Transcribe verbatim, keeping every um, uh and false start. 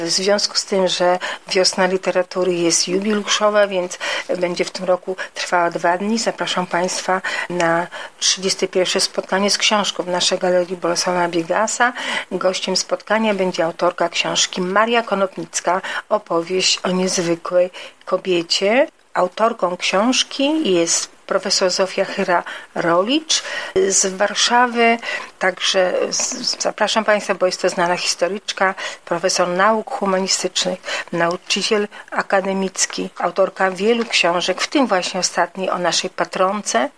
W związku z tym, że Wiosna Literatury jest jubileuszowa, więc będzie w tym roku trwała dwa dni. Zapraszam Państwa na trzydzieste pierwsze spotkanie z książką w naszej Galerii Bolesława Biegasa. Gościem spotkania będzie autorka książki Maria Konopnicka, opowieść o niezwykłej kobiecie. Autorką książki jest profesor Zofia Chyra-Rolicz z Warszawy, także zapraszam Państwa, bo jest to znana historyczka, profesor nauk humanistycznych, nauczyciel akademicki, autorka wielu książek, w tym właśnie ostatniej o naszej patronce,